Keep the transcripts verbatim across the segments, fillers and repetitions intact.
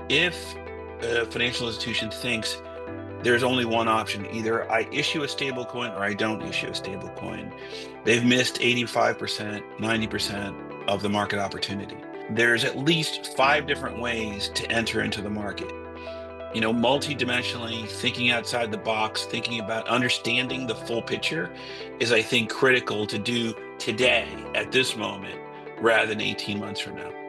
if a financial institution thinks there's only one option, either I issue a stablecoin or I don't issue a stablecoin, they've missed eighty-five percent, ninety percent of the market opportunity. There's at least five different ways to enter into the market. You know, multi-dimensionally thinking outside the box, thinking about understanding the full picture is, I think, critical to do today at this moment rather than eighteen months from now.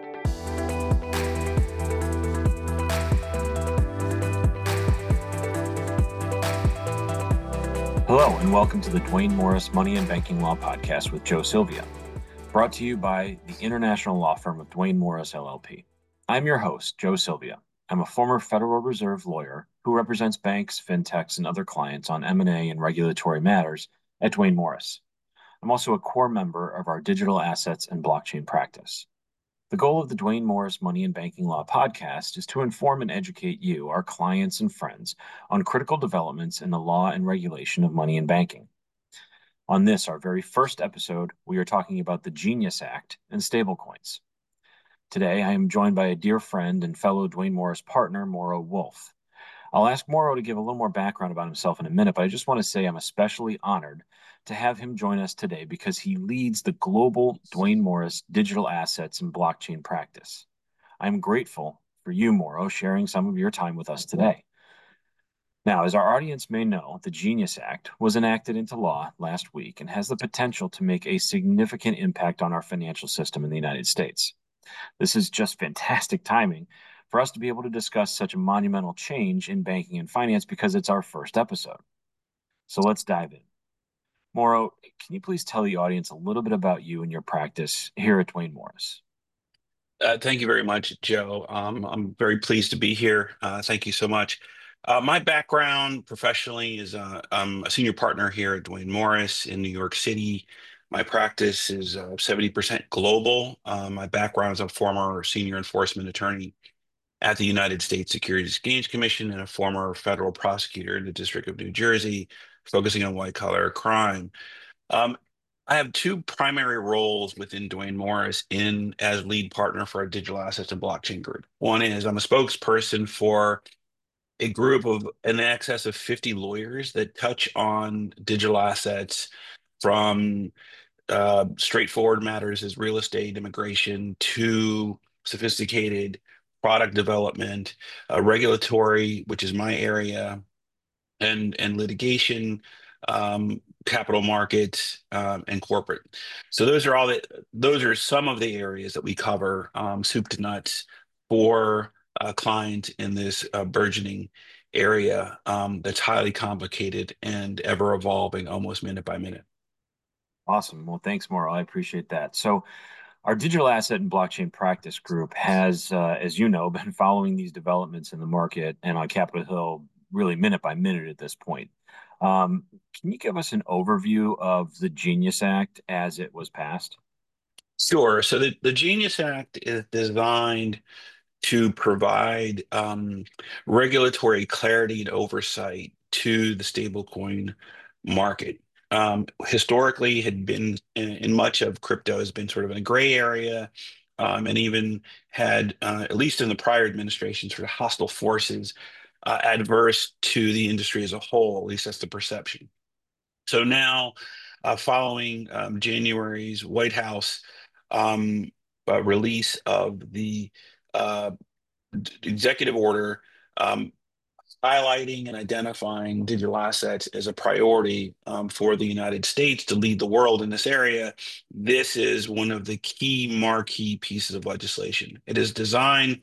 Hello, and welcome to the Duane Morris Money and Banking Law Podcast with Joe Sylvia, brought to you by the international law firm of Duane Morris, L L P. I'm your host, Joe Sylvia. I'm a former Federal Reserve lawyer who represents banks, fintechs, and other clients on M and A and regulatory matters at Duane Morris. I'm also a core member of our digital assets and blockchain practice. The goal of the Duane Morris Money and Banking Law Podcast is to inform and educate you, our clients and friends, on critical developments in the law and regulation of money and banking. On this, our very first episode, we are talking about the Genius Act and stablecoins. Today, I am joined by a dear friend and fellow Duane Morris partner, Mauro Wolf. I'll ask Mauro to give a little more background about himself in a minute, but I just want to say I'm especially honored to have him join us today because he leads the global Duane Morris digital assets and blockchain practice. I'm grateful for you, Mauro, sharing some of your time with us today. Now, as our audience may know, the Genius Act was enacted into law last week and has the potential to make a significant impact on our financial system in the United States. This is just fantastic timing for us to be able to discuss such a monumental change in banking and finance because it's our first episode. So let's dive in. Mauro, can you please tell the audience a little bit about you and your practice here at Duane Morris? Uh, thank you very much, Joe. Um, I'm very pleased to be here. Uh, thank you so much. Uh, my background professionally is uh, I'm a senior partner here at Duane Morris in New York City. My practice is uh, seventy percent global. Uh, my background is a former senior enforcement attorney at the United States Securities Exchange Commission and a former federal prosecutor in the District of New Jersey, focusing on white-collar crime. Um, I have two primary roles within Duane Morris in as lead partner for our digital assets and blockchain group. One is I'm a spokesperson for a group of in excess of fifty lawyers that touch on digital assets from uh, straightforward matters as real estate, immigration, to sophisticated product development, uh, regulatory, which is my area, and and litigation, um, capital markets, um, and corporate. So those are all the those are some of the areas that we cover, um, soup to nuts, for a client in this uh, burgeoning area um, that's highly complicated and ever evolving, almost minute by minute. Awesome. Well, thanks, Mauro. I appreciate that. So, our digital asset and blockchain practice group has, uh, as you know, been following these developments in the market and on Capitol Hill really minute by minute at this point. Um, can you give us an overview of the Genius Act as it was passed? Sure. So the, the Genius Act is designed to provide um, regulatory clarity and oversight to the stablecoin market. Um, historically, had been in, in much of crypto has been sort of in a gray area, um, and even had, uh, at least in the prior administration, sort of hostile forces uh, adverse to the industry as a whole. At least that's the perception. So now, uh, following um, January's White House um, uh, release of the uh, executive order um, highlighting and identifying digital assets as a priority um, for the United States to lead the world in this area, this is one of the key marquee pieces of legislation. It is designed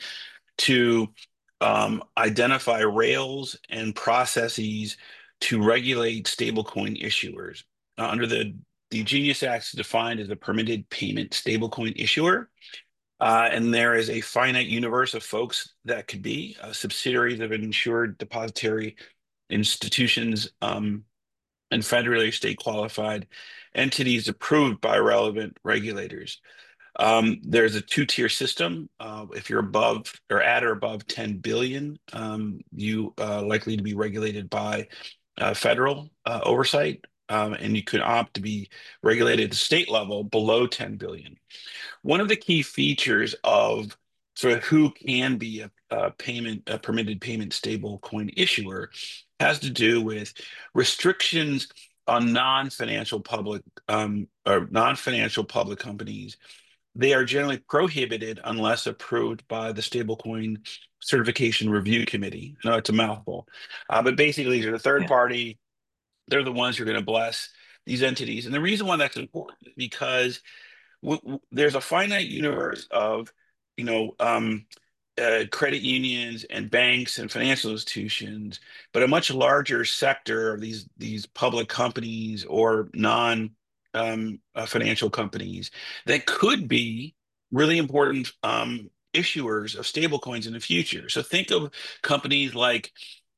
to um, identify rails and processes to regulate stablecoin issuers. Uh, under the the Genius Act is defined as a permitted payment stablecoin issuer. Uh, and there is a finite universe of folks that could be uh, subsidiaries of insured depository institutions, um, and federally state qualified entities approved by relevant regulators. Um, there's a two-tier system. Uh, if you're above or at or above ten billion, um, you uh, likely to be regulated by uh, federal uh, oversight, um, and you could opt to be regulated at the state level below ten billion. One of the key features of sort of who can be a, a payment, a permitted payment stablecoin issuer, has to do with restrictions on non-financial public um, or non-financial public companies. They are generally prohibited unless approved by the Stablecoin Certification Review Committee. I know it's a mouthful, uh, but basically, they're the third Yeah. party. They're the ones who are going to bless these entities. And the reason why that's important is because w w there's a finite universe of, you know, um, uh, credit unions and banks and financial institutions, but a much larger sector of these these public companies or non um, uh, financial companies that could be really important um, issuers of stablecoins in the future. So think of companies like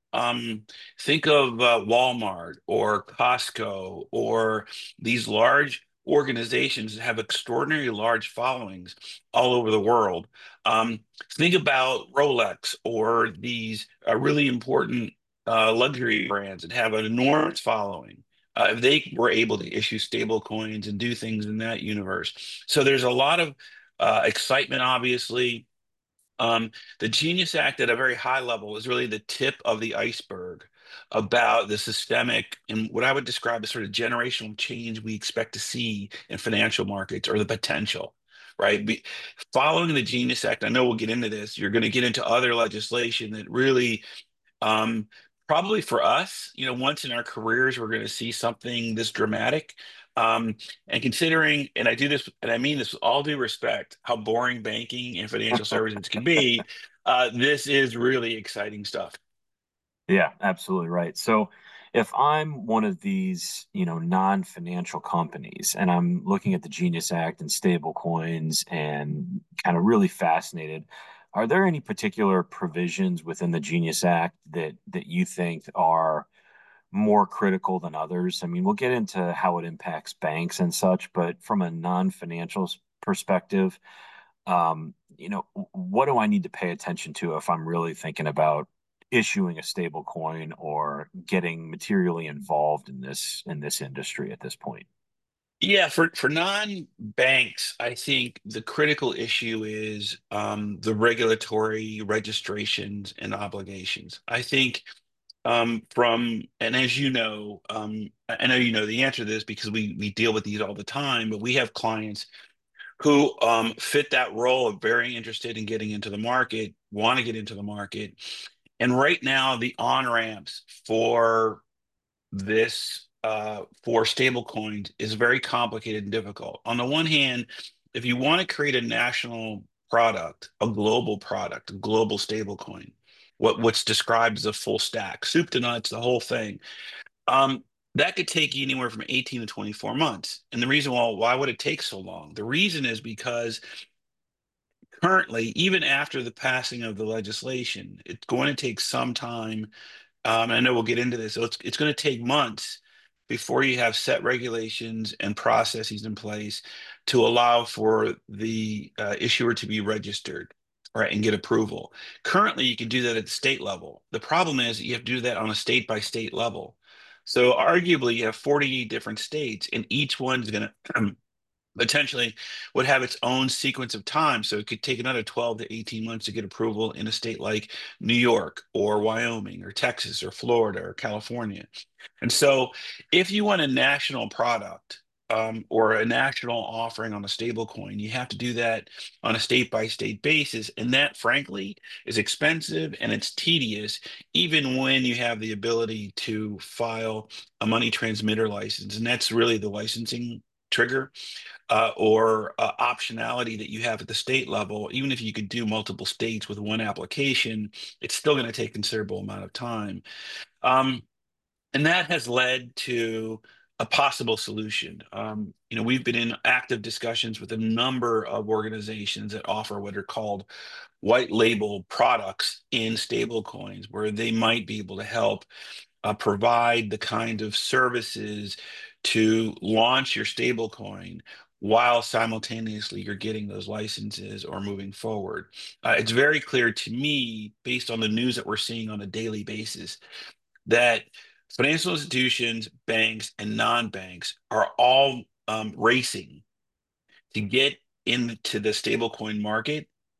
um, think of uh, Walmart or Costco or these large organizations that have extraordinarily large followings all over the world. Um, think about Rolex or these uh, really important uh, luxury brands that have an enormous following. Uh, if they were able to issue stable coins and do things in that universe. So there's a lot of uh, excitement, obviously. Um, the Genius Act at a very high level is really the tip of the iceberg about the systemic and what I would describe as sort of generational change we expect to see in financial markets or the potential, right? Be, following the Genius Act, I know we'll get into this, you're going to get into other legislation that really um, probably for us, you know, once in our careers, we're going to see something this dramatic. Um, and considering, and I do this, and I mean this with all due respect, how boring banking and financial services can be, uh, this is really exciting stuff. Yeah, absolutely right. So if I'm one of these, you know, non-financial companies and I'm looking at the Genius Act and stable coins and kind of really fascinated, are there any particular provisions within the Genius Act that that you think are more critical than others? I mean, we'll get into how it impacts banks and such, but from a non-financial s- perspective, um, you know, what do I need to pay attention to if I'm really thinking about issuing a stable coin or getting materially involved in this in this industry at this point? Yeah, for, for non-banks, I think the critical issue is um, the regulatory registrations and obligations. I think um, from, and as you know, um, I I know you know the answer to this because we we deal with these all the time, but we have clients who um, fit that role of very interested in getting into the market, want to get into the market. And right now, the on-ramps for this uh, for stable coins is very complicated and difficult. On the one hand, if you want to create a national product, a global product, a global stable coin, what, what's described as a full stack, soup to nuts, the whole thing, um, that could take you anywhere from eighteen to twenty-four months. And the reason why, why would it take so long? The reason is because currently, even after the passing of the legislation, it's going to take some time. Um, I know we'll get into this. So it's it's going to take months before you have set regulations and processes in place to allow for the uh, issuer to be registered, right, and get approval. Currently, you can do that at the state level. The problem is you have to do that on a state by state level. So arguably, you have forty different states, and each one's going to potentially would have its own sequence of time. So it could take another twelve to eighteen months to get approval in a state like New York or Wyoming or Texas or Florida or California. And so if you want a national product um, or a national offering on a stable coin, you have to do that on a state by state basis. And that, frankly, is expensive and it's tedious, even when you have the ability to file a money transmitter license. And that's really the licensing trigger uh, or uh, optionality that you have at the state level. Even if you could do multiple states with one application, it's still going to take considerable amount of time. Um, and that has led to a possible solution. Um, you know, we've been in active discussions with a number of organizations that offer what are called white label products in stable coins, where they might be able to help uh, provide the kind of services to launch your stablecoin while simultaneously you're getting those licenses or moving forward. Uh, it's very clear to me, based on the news that we're seeing on a daily basis, that financial institutions, banks, and non-banks are all um, racing to get into the stablecoin market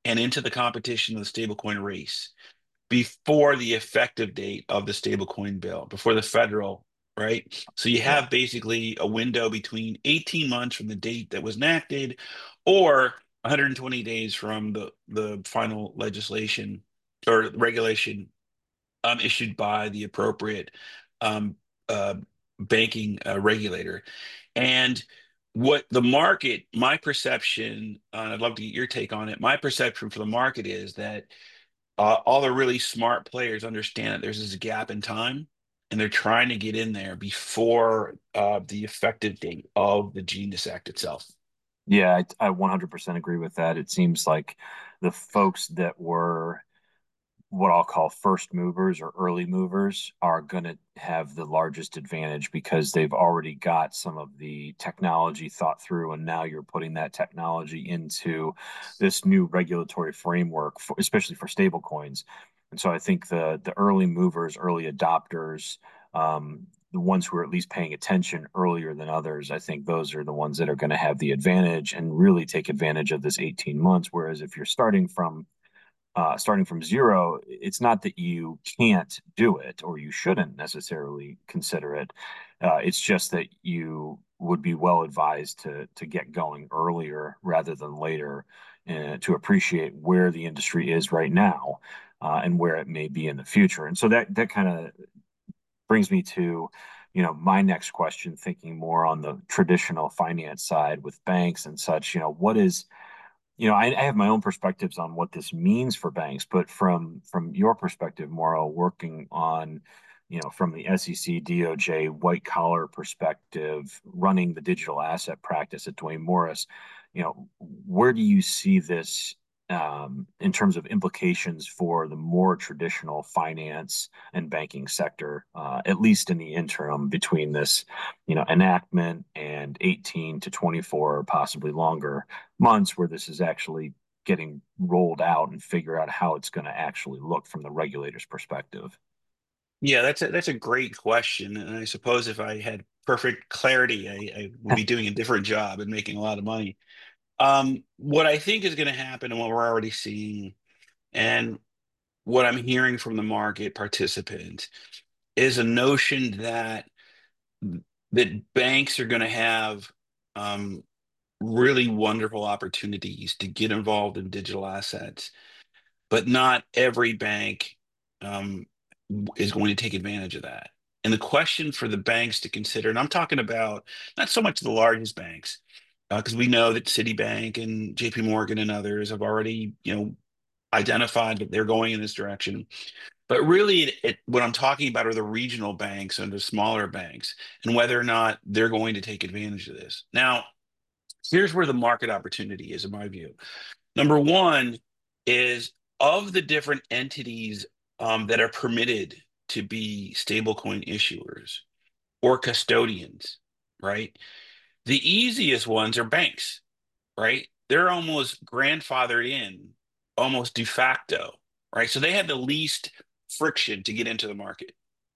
and into the competition of the stablecoin race before the effective date of the stablecoin bill, before the federal, right? So you Yeah. have basically a window between eighteen months from the date that was enacted or one hundred twenty days from the, the final legislation or regulation um, issued by the appropriate um, uh, banking uh, regulator. And what the market, my perception, uh, I'd love to get your take on it. My perception for the market is that uh, all the really smart players understand that there's this gap in time, and they're trying to get in there before uh, the effective date of the Genius Act itself. Yeah, I, I one hundred percent agree with that. It seems like the folks that were what I'll call first movers or early movers are going to have the largest advantage because they've already got some of the technology thought through, and now you're putting that technology into this new regulatory framework, for, especially for stable coins. And so I think the the early movers, early adopters, um, the ones who are at least paying attention earlier than others, I think those are the ones that are going to have the advantage and really take advantage of this eighteen months. Whereas if you're starting from uh, starting from zero, it's not that you can't do it or you shouldn't necessarily consider it. Uh, it's just that you would be well advised to to get going earlier rather than later, uh, to appreciate where the industry is right now, uh, and where it may be in the future. And so that that kind of brings me to, you know, my next question, thinking more on the traditional finance side with banks and such. You know, what is you know, I, I have my own perspectives on what this means for banks, but from from your perspective, Mauro, working on, you know, from the S E C, D O J, white collar perspective, running the digital asset practice at Duane Morris, you know, where do you see this um, in terms of implications for the more traditional finance and banking sector, uh, at least in the interim between this, you know, enactment and eighteen to twenty-four, or possibly longer months where this is actually getting rolled out and figure out how it's going to actually look from the regulator's perspective? Yeah, that's a, that's a great question. And I suppose if I had perfect clarity, I, I would be doing a different job and making a lot of money. Um, what I think is going to happen and what we're already seeing, and what I'm hearing from the market participants, is a notion that that banks are going to have um, really wonderful opportunities to get involved in digital assets, but not every bank um, is going to take advantage of that. And the question for the banks to consider, and I'm talking about not so much the largest banks, because we know that Citibank and J P Morgan and others have already, you know, identified that they're going in this direction. But really, it, it, what I'm talking about are the regional banks and the smaller banks, and whether or not they're going to take advantage of this. Now, here's where the market opportunity is, in my view. Number one is, of the different entities um, that are permitted to be stablecoin issuers or custodians, right? The easiest ones are banks, right? They're almost grandfathered in, almost de facto, right? So they have the least friction to get into the market.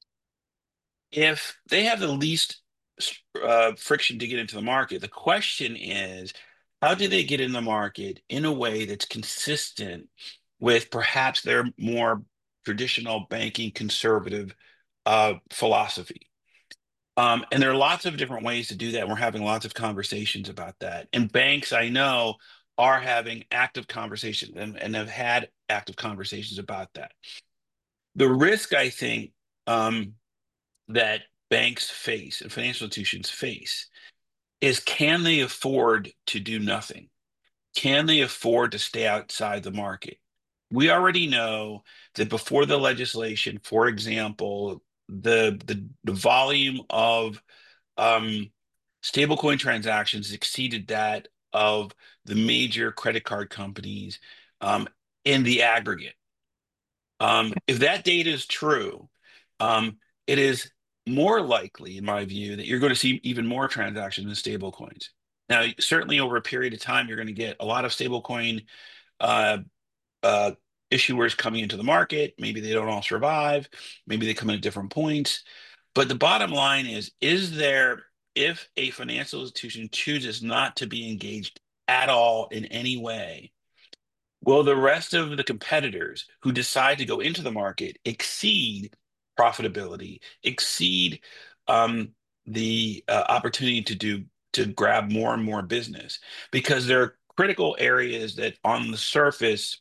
If they have the least uh, friction to get into the market, the question is, how do they get in the market in a way that's consistent with perhaps their more traditional banking conservative uh, philosophy? Um, and there are lots of different ways to do that. We're having lots of conversations about that. And banks, I know, are having active conversations and, and have had active conversations about that. The risk, I think, um, that banks face and financial institutions face is, can they afford to do nothing? Can they afford to stay outside the market? We already know that before the legislation, for example, the the, the volume of um, stablecoin transactions exceeded that of the major credit card companies um, in the aggregate. Um, if that data is true, um, it is more likely, in my view, that you're going to see even more transactions in stablecoins. Now, certainly over a period of time, you're going to get a lot of stablecoin uh, uh, issuers coming into the market. Maybe they don't all survive. Maybe they come in at different points. But the bottom line is, is there, if a financial institution chooses not to be engaged at all in any way, Will the rest of the competitors who decide to go into the market exceed profitability, exceed um, the uh, opportunity to do to grab more and more business? Because there are critical areas that on the surface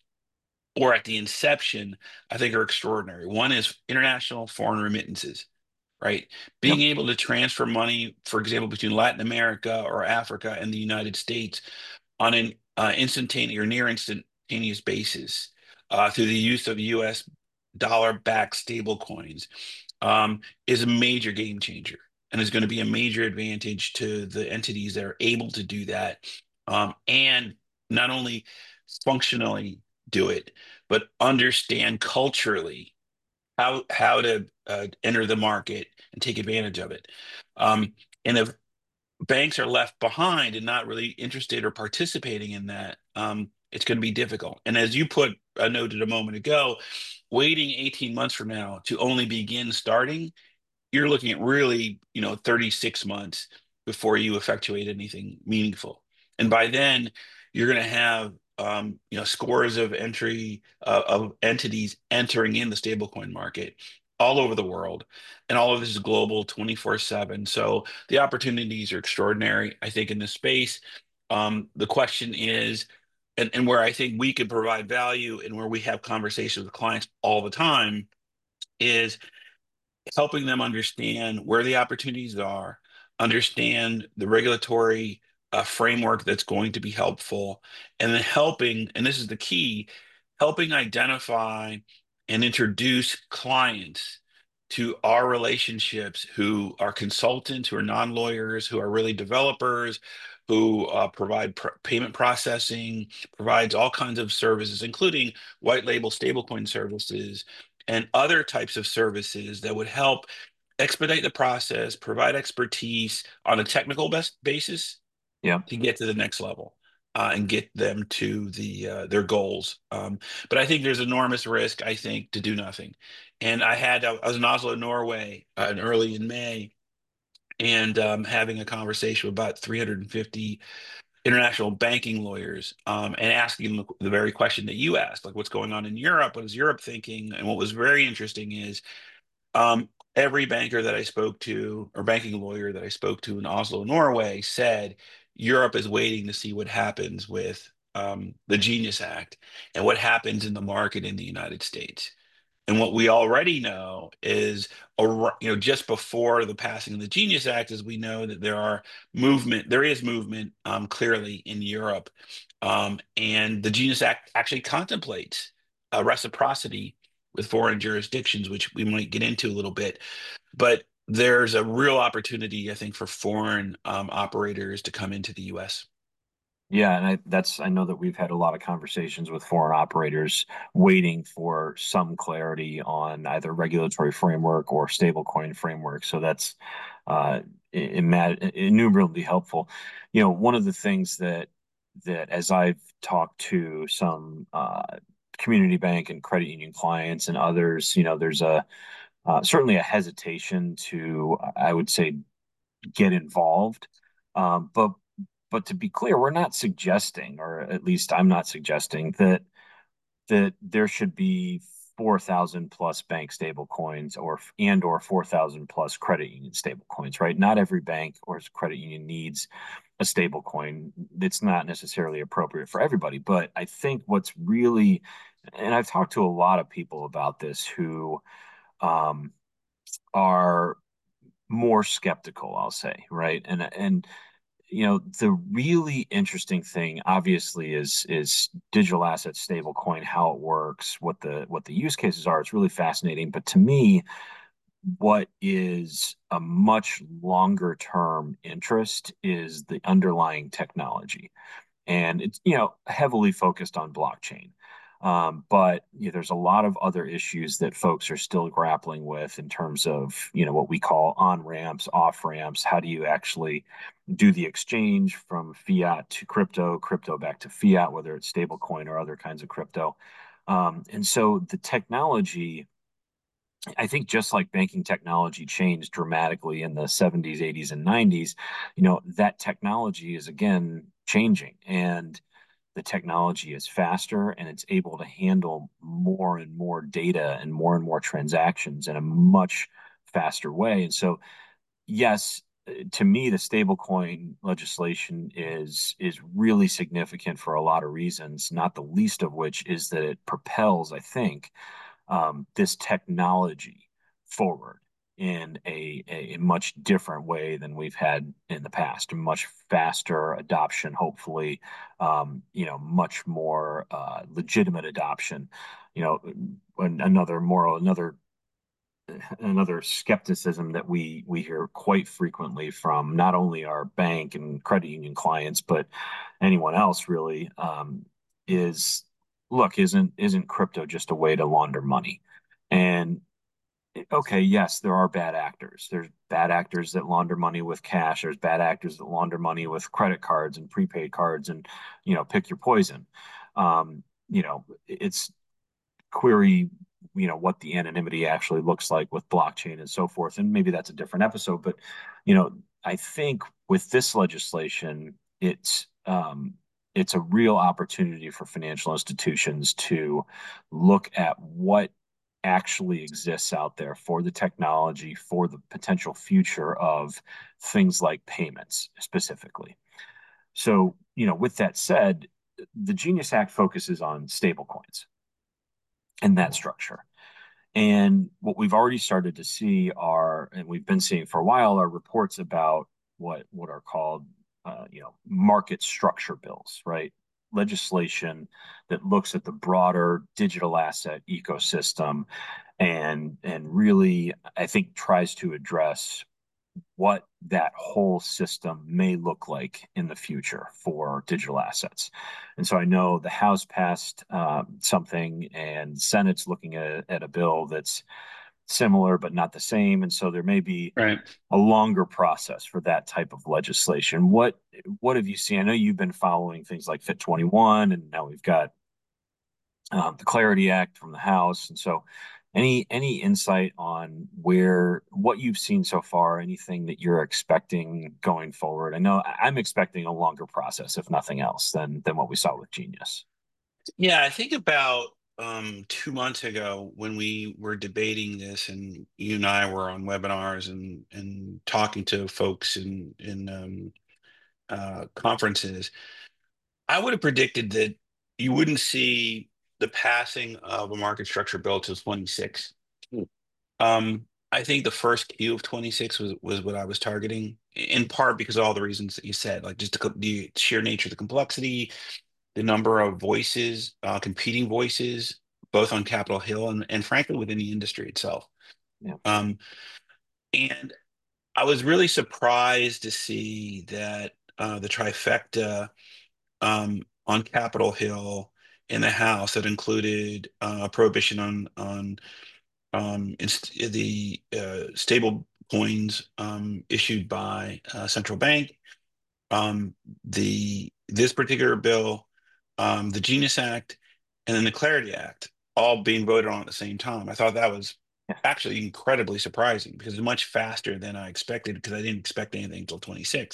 or at the inception, I think are extraordinary. One is international foreign remittances, right? Being Yep. able to transfer money, for example, between Latin America or Africa and the United States on an uh, instantaneous or near instantaneous basis uh, through the use of U S dollar-backed stable coins um, is a major game changer and is going to be a major advantage to the entities that are able to do that um, and not only functionally do it, but understand culturally how how to uh, enter the market and take advantage of it. Um, and if banks are left behind and not really interested or participating in that, um, it's going to be difficult. And as you put a noted a moment ago, waiting eighteen months from now to only begin starting, you're looking at really, you know, thirty-six months before you effectuate anything meaningful. And by then, you're going to have, um, you know, scores of entry uh, of entities entering in the stablecoin market all over the world. And all of this is global twenty-four seven. So the opportunities are extraordinary, I think, in this space. Um, the question is, and, and where I think we can provide value and where we have conversations with clients all the time is helping them understand where the opportunities are, understand the regulatory uh, framework that's going to be helpful, and then helping, and this is the key, helping identify and introduce clients to our relationships who are consultants, who are non-lawyers, who are really developers, who uh, provide pr payment processing, provides all kinds of services, including white label stablecoin services and other types of services that would help expedite the process, provide expertise on a technical best basis Yeah. to get to the next level uh, and get them to the uh, their goals. Um, but I think there's enormous risk, I think, to do nothing. And I had I was in Oslo, Norway, uh, in early in May, and um, having a conversation with about three hundred fifty international banking lawyers um, and asking them the very question that you asked, like what's going on in Europe? What is Europe thinking? And what was very interesting is um, every banker that I spoke to, or banking lawyer that I spoke to in Oslo, Norway, said Europe is waiting to see what happens with um, the Genius Act and what happens in the market in the United States. And what we already know is, ar- you know, just before the passing of the Genius Act, is we know that there are movement, there is movement um, clearly in Europe, um, and the Genius Act actually contemplates uh, reciprocity with foreign jurisdictions, which we might get into a little bit. But there's a real opportunity, I think, for foreign um, operators to come into the U S. Yeah, and I, that's I know that we've had a lot of conversations with foreign operators waiting for some clarity on either regulatory framework or stablecoin framework. So that's uh, imma- innumerably helpful. You know, one of the things that that as I've talked to some uh, community bank and credit union clients and others, you know, there's a uh, certainly a hesitation to, I would say, get involved. Um, but but to be clear, we're not suggesting, or at least I'm not suggesting that that there should be four thousand plus bank stable coins or and or four thousand plus credit union stable coins, right? Not every bank or credit union needs a stable coin. It's not necessarily appropriate for everybody, but I think what's really, and I've talked to a lot of people about this who um, are more skeptical, I'll say, right? And and you know, the really interesting thing, obviously, is is digital asset stablecoin, how it works, what the what the use cases are. It's really fascinating. But to me, what is a much longer term interest is the underlying technology, and it's you know heavily focused on blockchain. Um, but you know, there's a lot of other issues that folks are still grappling with in terms of you know what we call on ramps, off ramps. How do you actually do the exchange from fiat to crypto, crypto back to fiat, whether it's stablecoin or other kinds of crypto? Um, and so the technology, I think just like banking technology changed dramatically in the seventies, eighties, and nineties, you know, that technology is again changing. And the technology is faster and it's able to handle more and more data and more and more transactions in a much faster way. And so, yes, to me, the stablecoin legislation is is really significant for a lot of reasons, not the least of which is that it propels, I think, um, this technology forward in a, a much different way than we've had in the past. A much faster adoption, hopefully, um, you know, much more uh, legitimate adoption. You know, another moral, another another skepticism that we we hear quite frequently from not only our bank and credit union clients, but anyone else really, um, is, look, isn't isn't crypto just a way to launder money? And okay, yes, there are bad actors. There's bad actors that launder money with cash. There's bad actors that launder money with credit cards and prepaid cards, and you know, pick your poison. Um, you know, it's query, you know, what the anonymity actually looks like with blockchain and so forth. And maybe that's a different episode. But, you know, I think with this legislation, it's um, it's a real opportunity for financial institutions to look at what actually exists out there for the technology, for the potential future of things like payments specifically. So, you know, with that said, the Genius Act focuses on stablecoins and that structure. And what we've already started to see are, and we've been seeing for a while, are reports about what what are called, uh, you know, market structure bills, right? Legislation that looks at the broader digital asset ecosystem and and really, I think, tries to address what that whole system may look like in the future for digital assets. And so I know the House passed uh, something, and Senate's looking at, at a bill that's similar but not the same. And so there may be Right. a longer process for that type of legislation. What what have you seen? I know you've been following things like Fit twenty-one, and now we've got um, the Clarity Act from the House. And so, any any insight on where what you've seen so far, anything that you're expecting going forward? I know I'm expecting a longer process, if nothing else, than than what we saw with Genius. Yeah, I think about um, two months ago when we were debating this, and you and I were on webinars and and talking to folks in in um, uh, conferences. I would have predicted that you wouldn't see the passing of a market structure bill till twenty-six. Um, I think the first Q of twenty-six was was what I was targeting, in part because of all the reasons that you said, like just the, co- the sheer nature of the complexity, the number of voices, uh, competing voices, both on Capitol Hill and, and frankly within the industry itself. Yeah. Um, and I was really surprised to see that uh, the trifecta um, on Capitol Hill in the House that included uh, a prohibition on on um, inst the uh, stable coins um, issued by uh, central bank, um, the this particular bill, um, the Genius Act, and then the Clarity Act, all being voted on at the same time. I thought that was Yeah. actually incredibly surprising because it's much faster than I expected because I didn't expect anything until twenty-six.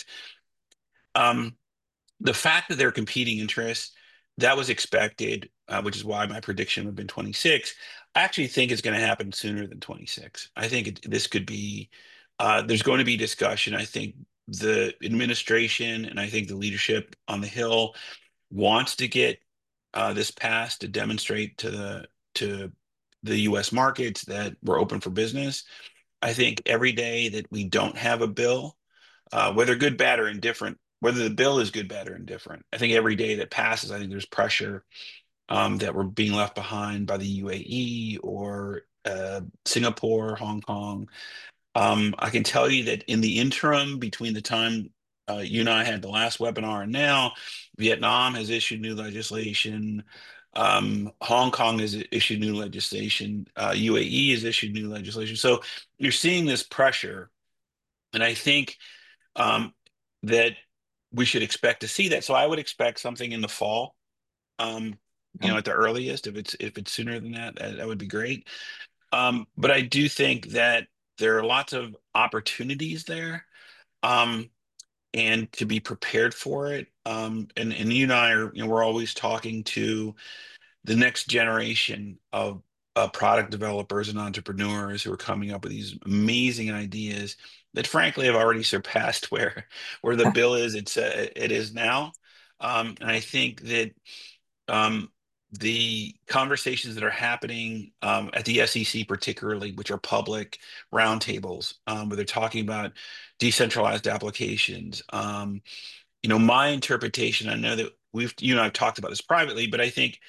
Um, the fact that they're competing interests, that was expected, uh, which is why my prediction would have been twenty-six. I actually think it's going to happen sooner than twenty-six. I think it, this could be, uh, there's going to be discussion. I think the administration and I think the leadership on the Hill wants to get uh, this passed to demonstrate to the to the U S markets that we're open for business. I think every day that we don't have a bill, uh, whether good, bad, or indifferent, whether the bill is good, bad, or indifferent. I think every day that passes, I think there's pressure um, that we're being left behind by the U A E or uh, Singapore, Hong Kong. Um, I can tell you that in the interim, between the time uh, you and I had the last webinar and now, Vietnam has issued new legislation. Um, Hong Kong has issued new legislation. Uh, U A E has issued new legislation. So you're seeing this pressure. And I think um, that we should expect to see that. So I would expect something in the fall, um, you Okay. know, at the earliest. If it's if it's sooner than that, that, that would be great. Um, but I do think that there are lots of opportunities there, um, and to be prepared for it. Um, and and you and I are, you know, we're always talking to the next generation of uh, product developers and entrepreneurs who are coming up with these amazing ideas that, frankly, have already surpassed where where the bill is it's uh, it is now. Um, and I think that um, the conversations that are happening um, at the S E C, particularly, which are public roundtables, um, where they're talking about decentralized applications. Um, you know, my interpretation, I know that we've, you and I have talked about this privately, but I think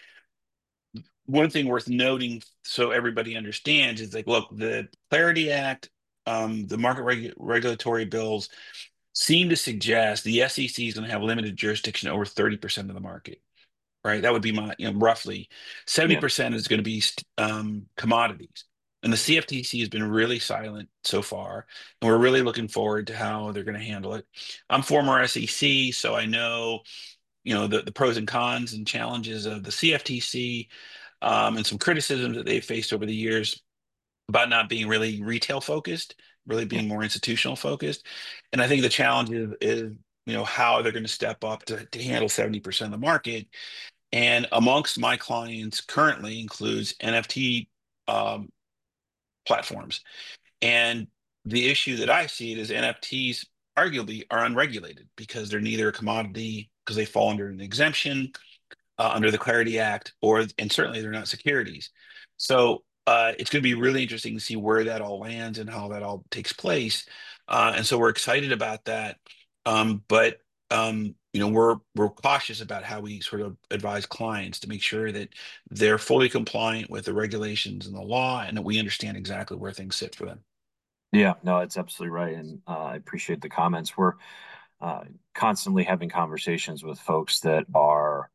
one thing worth noting so everybody understands is like, look, the Clarity Act, um, the market regu regulatory bills seem to suggest the S E C is going to have limited jurisdiction over thirty percent of the market, right? That would be my, you know, roughly Yeah. seventy percent is going to be um, commodities. And the C F T C has been really silent so far, and we're really looking forward to how they're going to handle it. I'm former S E C, so I know, you know, the, the pros and cons and challenges of the C F T C, um, and some criticisms that they've faced over the years about not being really retail focused, really Yeah. being more institutional focused. And I think the challenge is, is you know, how they're going to step up to, to handle seventy percent of the market. And amongst my clients currently includes N F T um, platforms. And the issue that I see is N F Ts arguably are unregulated because they're neither a commodity because they fall under an exemption uh, under the Clarity Act, or and certainly they're not securities. So uh, it's going to be really interesting to see where that all lands and how that all takes place. Uh, and so we're excited about that. Um, but um, you know, we're we're cautious about how we sort of advise clients to make sure that they're fully compliant with the regulations and the law, and that we understand exactly where things sit for them. Yeah, no, it's absolutely right. And uh, I appreciate the comments. We're uh, constantly having conversations with folks that are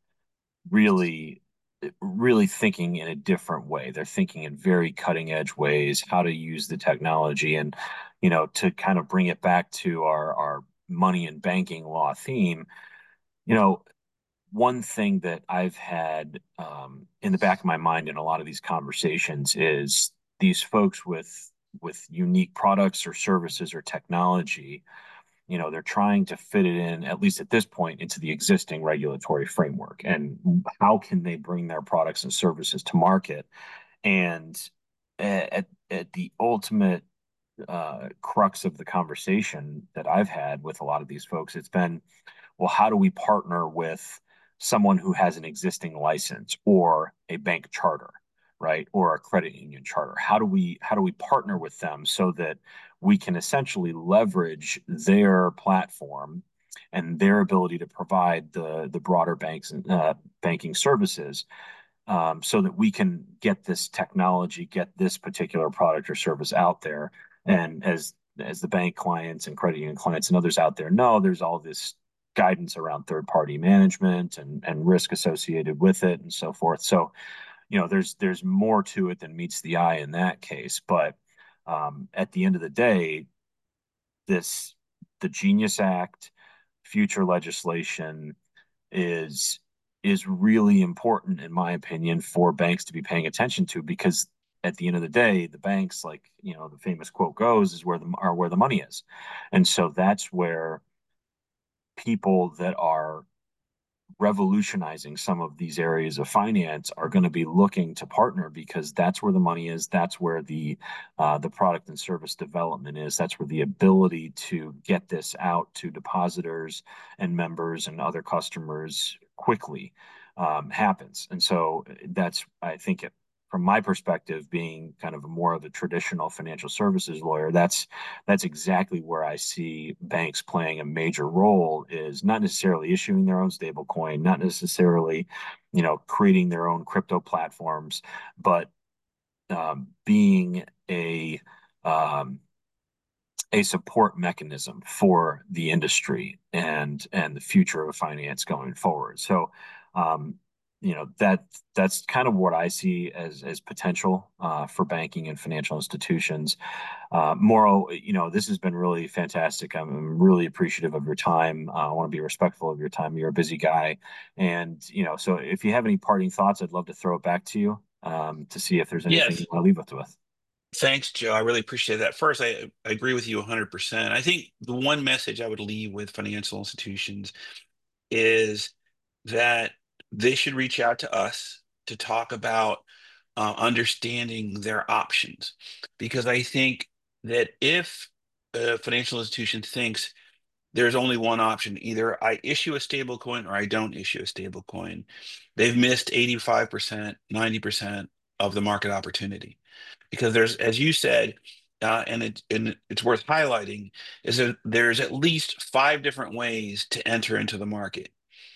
really, really thinking in a different way. They're thinking in very cutting edge ways, how to use the technology. And, you know, to kind of bring it back to our, our money and banking law theme, you know, one thing that I've had um, in the back of my mind in a lot of these conversations is these folks with with unique products or services or technology, you know, they're trying to fit it in, at least at this point, into the existing regulatory framework. And how can they bring their products and services to market? And at, at the ultimate uh, crux of the conversation that I've had with a lot of these folks, it's been, well, how do we partner with someone who has an existing license or a bank charter, right? Or a credit union charter? How do we how do we partner with them so that we can essentially leverage their platform and their ability to provide the the broader banks and uh, banking services, um, so that we can get this technology, get this particular product or service out there. And as as the bank clients and credit union clients and others out there know, there's all this guidance around third party management and and risk associated with it and so forth. So, you know, there's there's more to it than meets the eye in that case. But um, at the end of the day, this the Genius Act, future legislation is is really important, in my opinion, for banks to be paying attention to, because at the end of the day, the banks, like, you know, the famous quote goes, is where the are where the money is. And so that's where people that are revolutionizing some of these areas of finance are going to be looking to partner, because that's where the money is. That's where the uh, the product and service development is. That's where the ability to get this out to depositors and members and other customers quickly um, happens. And so that's, I think, it, from my perspective, being kind of more of a traditional financial services lawyer, that's that's exactly where I see banks playing a major role, is not necessarily issuing their own stable coin, not necessarily, you know, creating their own crypto platforms, but um, being a um, a support mechanism for the industry and and the future of finance going forward. So, um, you know, that that's kind of what I see as as potential uh, for banking and financial institutions. Uh, Mauro, you know, this has been really fantastic. I'm really appreciative of your time. Uh, I want to be respectful of your time. You're a busy guy, and you know, so if you have any parting thoughts, I'd love to throw it back to you um, to see if there's anything you Yes. want to leave us with. Thanks, Joe. I really appreciate that. First, I, I agree with you one hundred percent. I think the one message I would leave with financial institutions is that they should reach out to us to talk about uh, understanding their options. Because I think that if a financial institution thinks there's only one option, either I issue a stable coin or I don't issue a stable coin, they've missed eighty-five percent, ninety percent of the market opportunity. Because there's, as you said, uh, and it and it's worth highlighting, is that there's at least five different ways to enter into the market,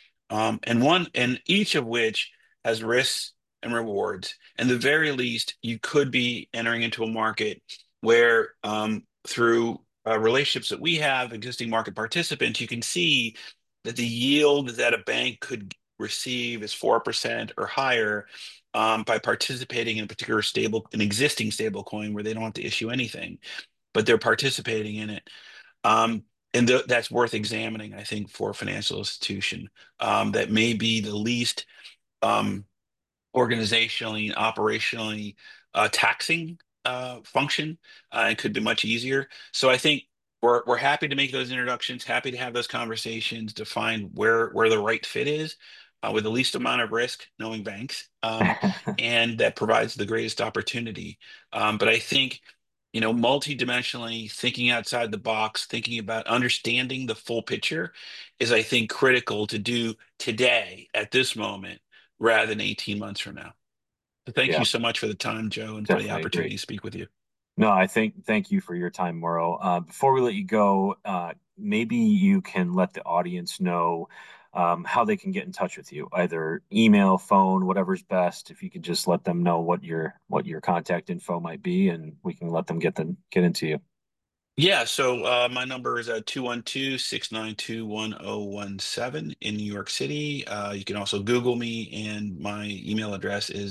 um, and one and each of which has risks and rewards. And the very least, you could be entering into a market where, um, through uh, relationships that we have, existing market participants, you can see that the yield that a bank could receive is four percent or higher, um, by participating in a particular stable, an existing stable coin where they don't have to issue anything, but they're participating in it. Um, and th that's worth examining, I think, for a financial institution, um, that may be the least, um, organizationally and operationally uh, taxing uh, function. Uh, it could be much easier. So I think we're we're happy to make those introductions, happy to have those conversations to find where where the right fit is, uh, with the least amount of risk, knowing banks, um, and that provides the greatest opportunity. Um, but I think, you know, multidimensionally thinking outside the box, thinking about understanding the full picture is, I think, critical to do today at this moment rather than eighteen months from now. So thank you Yeah, so much for the time, Joe, and for the definitely opportunity agree. to speak with you. No, I think thank you for your time, Mauro. Uh, before we let you go, uh, maybe you can let the audience know um, how they can get in touch with you, either email, phone, whatever's best. If you could just let them know what your what your contact info might be, and we can let them get them get into you. Yeah, so uh, my number is uh, two one two, six nine two, one zero one seven in New York City. Uh, you can also Google me, and my email address is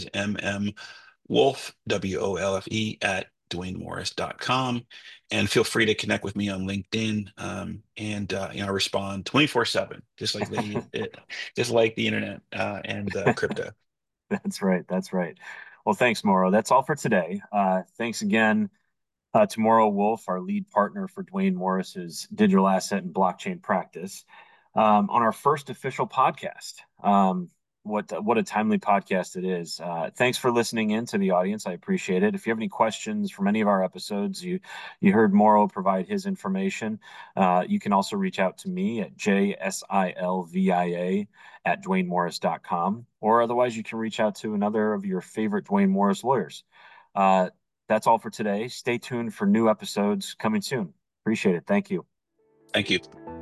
mmwolfe, W O L F E, at dwayne morris dot com. And feel free to connect with me on LinkedIn. Um, and uh, you know, I respond twenty-four seven, just like the it, just like the internet uh, and uh, crypto. That's right. That's right. Well, thanks, Mauro. That's all for today. Uh, thanks again uh, to Mauro Wolf, our lead partner for Dwayne Morris's digital asset and blockchain practice, um, on our first official podcast. Um, what what a timely podcast it is. Uh, thanks for listening in to the audience. I appreciate it. If you have any questions from any of our episodes, you you heard Mauro provide his information. Uh, you can also reach out to me at J S I L V I A at dwayne morris dot com, or otherwise you can reach out to another of your favorite Dwayne Morris lawyers. Uh, that's all for today. Stay tuned for new episodes coming soon. Appreciate it. Thank you. Thank you.